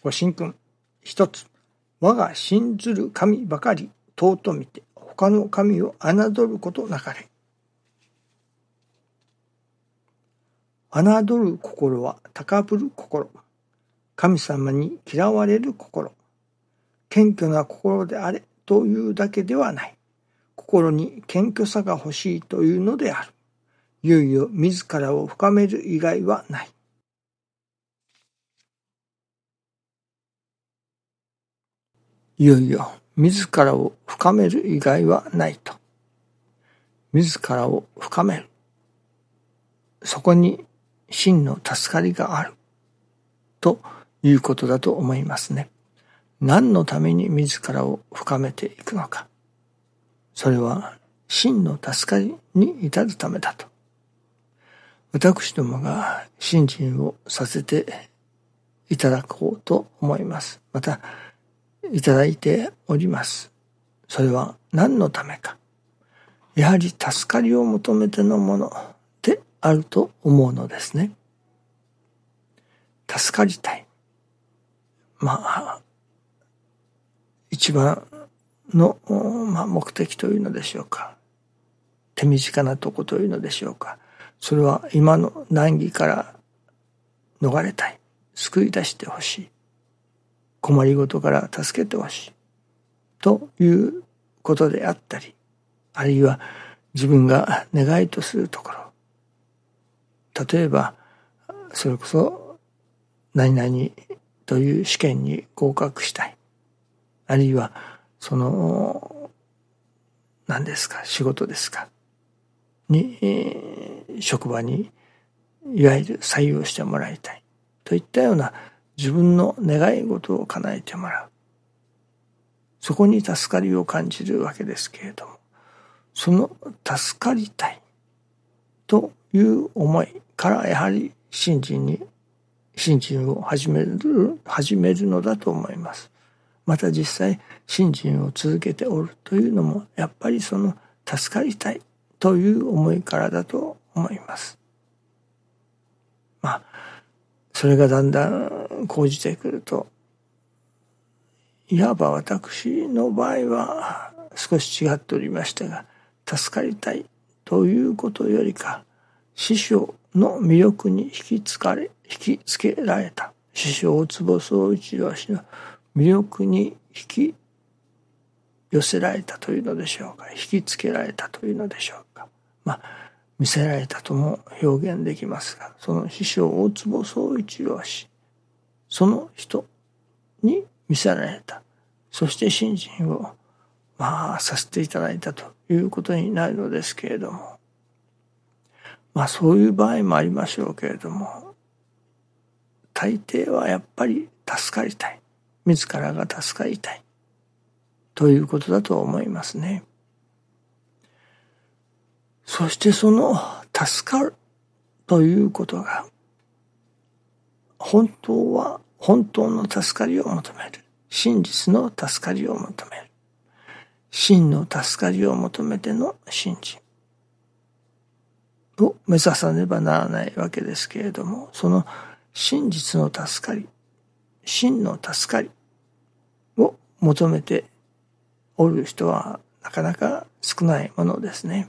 ご神君。一つ、我が信ずる神ばかり尊みて、他の神を侮ることなかれ。侮る心は高ぶる心。神様に嫌われる心。謙虚な心であれというだけではない。心に謙虚さが欲しいというのである。いよいよ自らを深める以外はない。いよいよ自らを深める以外はないと。自らを深める。そこに真の助かりがある。ということだと思いますね。何のために自らを深めていくのか。それは真の助かりに至るためだと。私どもが信心をさせていただこうと思います。また、いただいております。それは何のためか。やはり助かりを求めてのものであると思うのですね。助かりたい。一番の、目的というのでしょうか。手短なとこというのでしょうか。それは今の難儀から逃れたい。救い出してほしい。困りごとから助けてほしい。ということであったり、あるいは自分が願いとするところ。例えば、それこそ何々という試験に合格したい。あるいは、何ですか、仕事ですか。職場にいわゆる採用してもらいたい。といったような自分の願い事を叶えてもらう。そこに助かりを感じるわけですけれども、その助かりたいという思いからやはり信心を始めるのだと思います。また実際信心を続けておるというのもやっぱりその助かりたいという思いからだと思います。それがだんだん講じてくると、いわば私の場合は少し違っておりましたが、助かりたいということよりか、師匠の魅力に引きつけられた、師匠大坪宗一郎氏の魅力に引き寄せられたというのでしょうか、引きつけられたというのでしょうか、見せられたとも表現できますが、その師匠大坪宗一郎氏、その人に見せられた、そして信心をさせていただいたということになるのですけれども、そういう場合もありましょうけれども、大抵はやっぱり助かりたい、自らが助かりたいということだと思いますね。そしてその助かるということが、本当の助かりを求める。真実の助かりを求める。真の助かりを求めての信心を目指さねばならないわけですけれども、その真実の助かり、真の助かりを求めておる人はなかなか少ないものですね。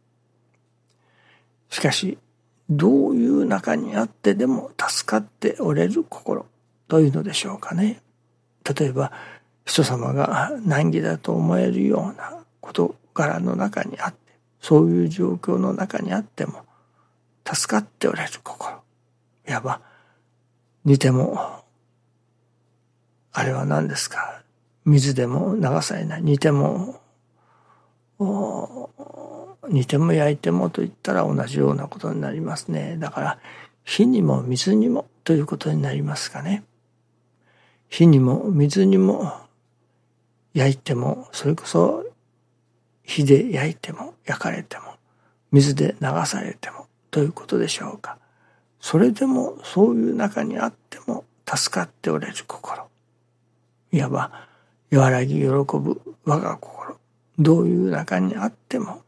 しかし、どういう中にあってでも助かっておれる心というのでしょうかね。例えば、人様が難儀だと思えるような事柄の中にあって、そういう状況の中にあっても助かっておれる心。いわば、煮ても、あれは何ですか、水でも流されない。煮ても焼いてもと言ったら同じようなことになりますね。だから火にも水にもということになりますかね。火にも水にも焼いても、それこそ火で焼いても焼かれても水で流されてもということでしょうか。それでもそういう中にあっても助かっておれる心、いわば和らぎ喜ぶ我が心、どういう中にあっても、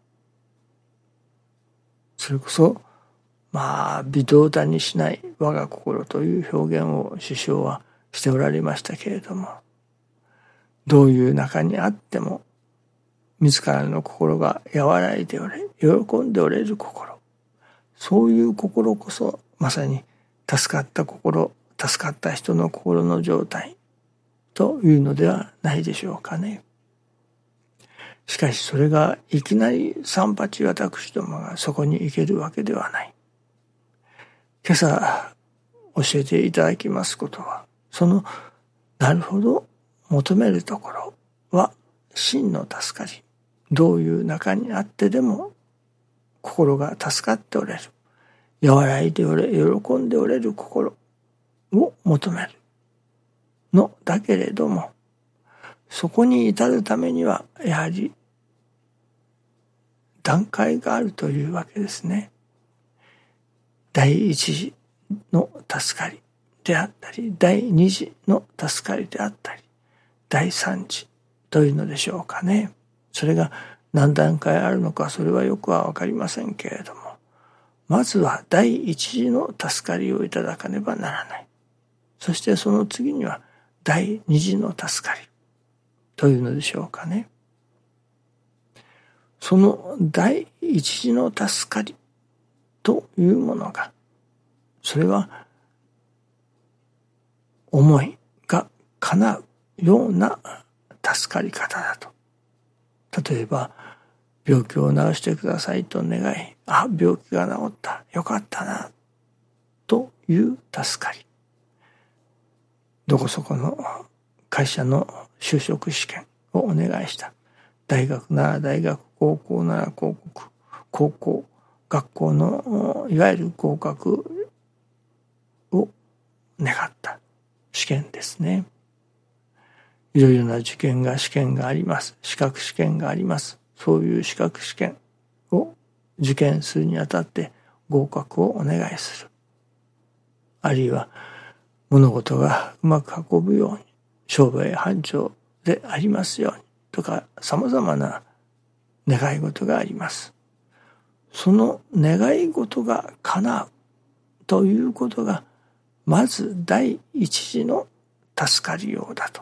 それこそ微動だにしない我が心という表現を師匠はしておられましたけれども、どういう中にあっても自らの心が和らいでおれ、喜んでおれる心、そういう心こそまさに助かった心、助かった人の心の状態というのではないでしょうかね。しかしそれがいきなり三八私どもがそこに行けるわけではない。今朝教えていただきますことは、そのなるほど求めるところは真の助かり、どういう中にあってでも心が助かっておれる、和らいでおれ、喜んでおれる心を求めるのだけれども、そこに至るためにはやはり段階があるというわけですね。第一次の助かりであったり、第二次の助かりであったり、第三次というのでしょうかね。それが何段階あるのか、それはよくはわかりませんけれども、まずは第一次の助かりをいただかねばならない。そしてその次には第二次の助かりというのでしょうかね。その第一次の助かりというものが、それは思いが叶うような助かり方だと。例えば病気を治してくださいと願い、病気が治った、よかったなという助かり。どこそこの会社の就職試験をお願いした。大学なら大学、高校なら高校、学校のいわゆる合格を願った試験ですね。いろいろな試験があります。資格試験があります。そういう資格試験を受験するにあたって合格をお願いする。あるいは物事がうまく運ぶように、商売繁盛でありますようにとか、様々な願い事があります。その願い事が叶うということが、まず第一次の助かりようだと。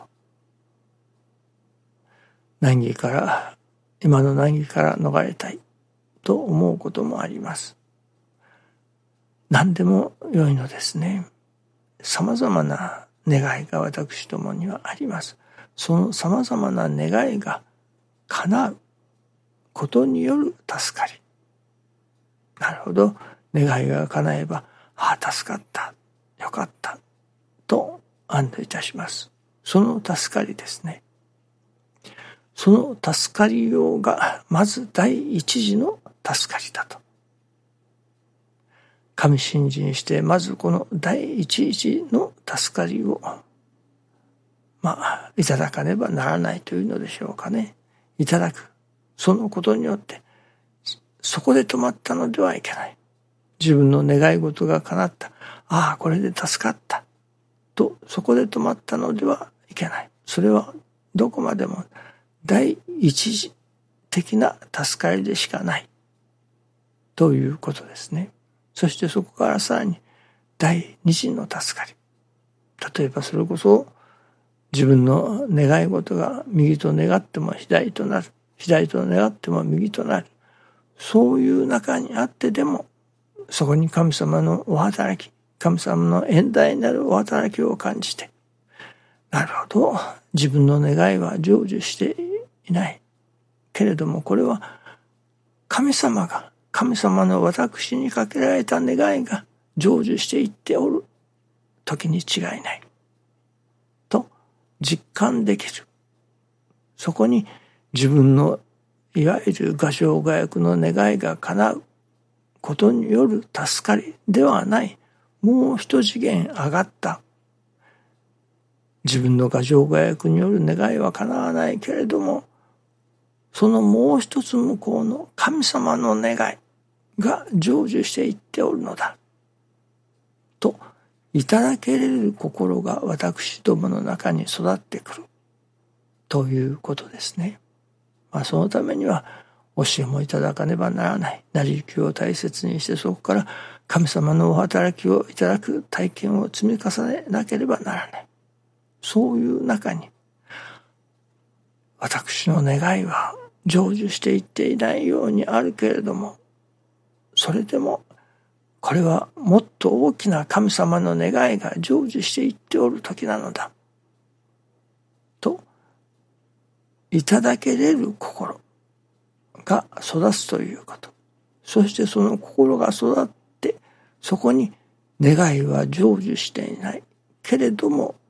今の難儀から逃れたいと思うこともあります。何でも良いのですね。様々な願いが私どもにはあります。その様々な願いが叶うことによる助かり。なるほど。願いが叶えば、助かった、よかった、と安堵いたします。その助かりですね。その助かりようが、まず第一次の助かりだと。神信心して、まずこの第一次の助かりを、いただかねばならないというのでしょうかね。いただく。そのことによって、そこで止まったのではいけない。自分の願い事が叶った。これで助かった。と、そこで止まったのではいけない。それはどこまでも第一次的な助かりでしかない。ということですね。そしてそこからさらに第二次の助かり。例えばそれこそ自分の願い事が右と願っても左となる。左と願っても右となる。そういう中にあってでも、そこに神様のお働き、神様の遠大なるお働きを感じて、なるほど、自分の願いは成就していない。けれどもこれは神様の私にかけられた願いが成就していっておる時に違いない。と実感できる。そこに自分のいわゆる画商画役の願いが叶うことによる助かりではない、もう一次元上がった自分の画商画役による願いは叶わないけれども、そのもう一つ向こうの神様の願いが成就していっておるのだといただけれる心が私どもの中に育ってくるということですね。そのためには教えもいただかねばならない。成り行きを大切にして、そこから神様のお働きをいただく体験を積み重ねなければならない。 そういう中に私の願いは成就していっていないようにあるけれども、それでもこれはもっと大きな神様の願いが成就していっておる時なのだといただけれる心が育つということ。そしてその心が育ってそこに願いは成就していないけれども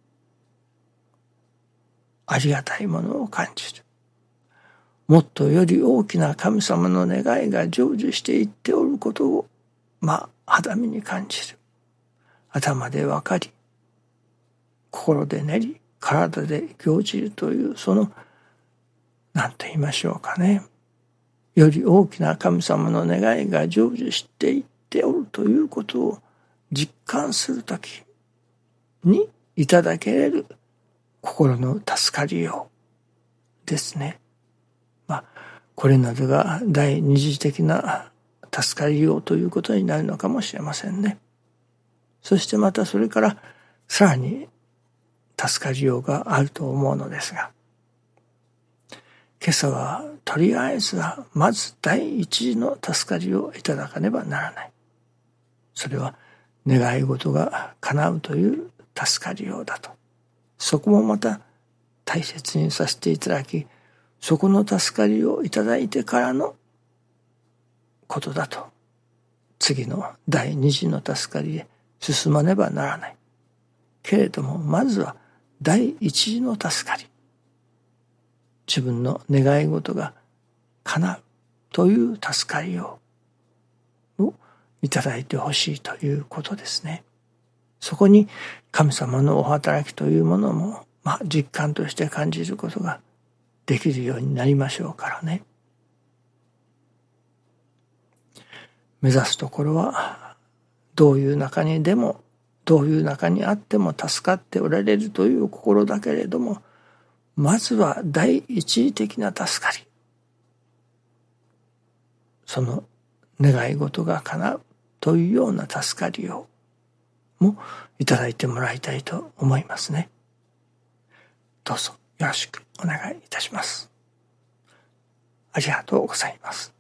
ありがたいものを感じる。もっとより大きな神様の願いが成就していっておることを肌身に感じる。頭で分かり、心で練り、体で行じるというその何と言いましょうかね。より大きな神様の願いが成就していっておるということを実感するときにいただけれる心の助かりようですね。これなどが第二次的な助かりようということになるのかもしれませんね。そしてまたそれからさらに助かりようがあると思うのですが、今朝はとりあえずはまず第一次の助かりをいただかねばならない。それは願い事が叶うという助かりようだと。そこもまた大切にさせていただき、そこの助かりをいただいてからのことだと。次の第二次の助かりへ進まねばならない。けれどもまずは第一次の助かり。自分の願い事が叶うという助かりをいただいてほしいということですね。そこに神様のお働きというものも実感として感じることができるようになりましょうからね。目指すところはどういう中にでもどういう中にあっても助かっておられるという心だけれども、まずは第一義的な助かり、その願い事が叶うというような助かりをもいただいてもらいたいと思いますね。どうぞよろしくお願いいたします。ありがとうございます。